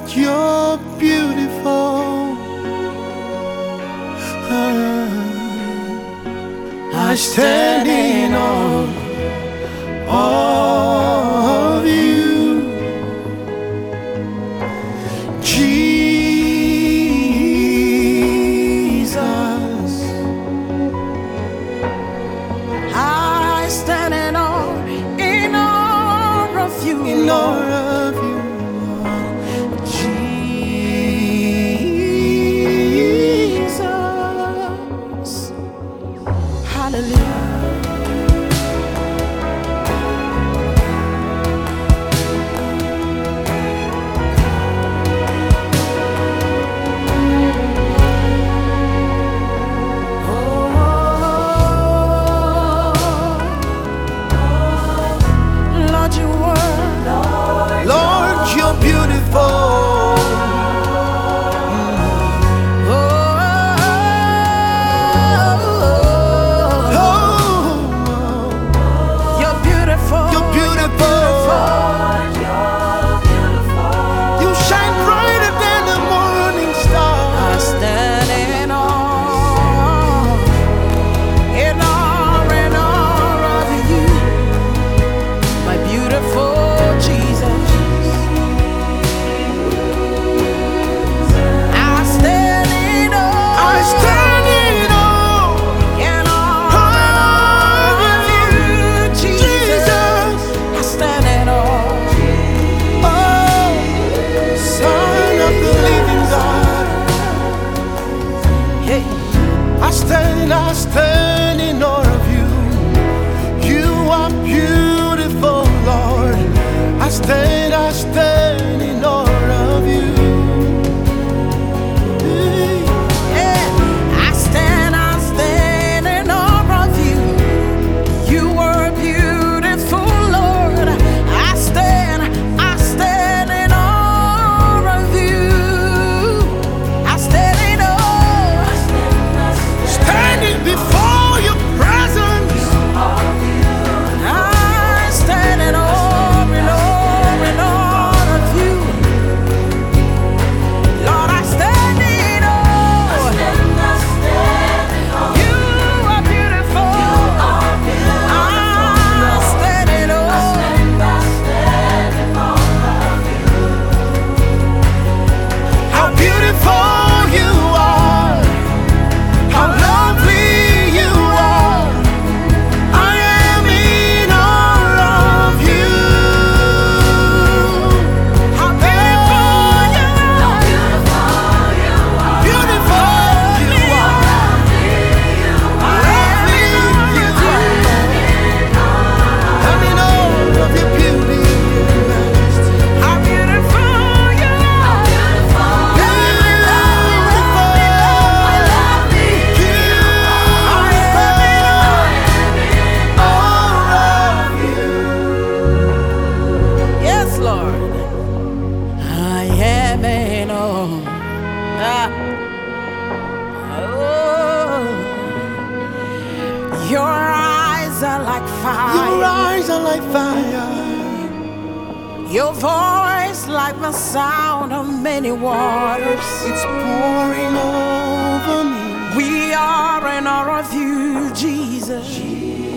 you're beautiful. I stand in awe of you, Jesus. I stand in awe of you, In Lord. awe of you, Jesus. Hallelujah. Lord, you're beautiful. You're beautiful. You're beautiful. You shine brighter than the morning I star. stand in awe of you, my beautiful Jesus. I stand in awe. I stand in awe of you, Jesus. I stand in awe. Oh, Son of the living God. Hey. I stand in awe of you. You are beautiful, Lord. I stand in awe of you. I stand in awe of you. You are beautiful, Lord. I stand in awe of you. I stand in awe. Standing before your presence. I stand in awe of you. Lord, I stand in awe. You are beautiful. I stand in awe. How beautiful you are. How lovely you are. I am in awe of you. How beautiful you are. Beautiful you are. Lovely you are. I'm in awe of your beauty and majesty. How beautiful you are. Yes, Lord. I am in awe. Ah. Oh. Your eyes are like fire. Your eyes are like fire. Your voice like the sound of many waters. It's pouring over me. We are in awe of you, Jesus.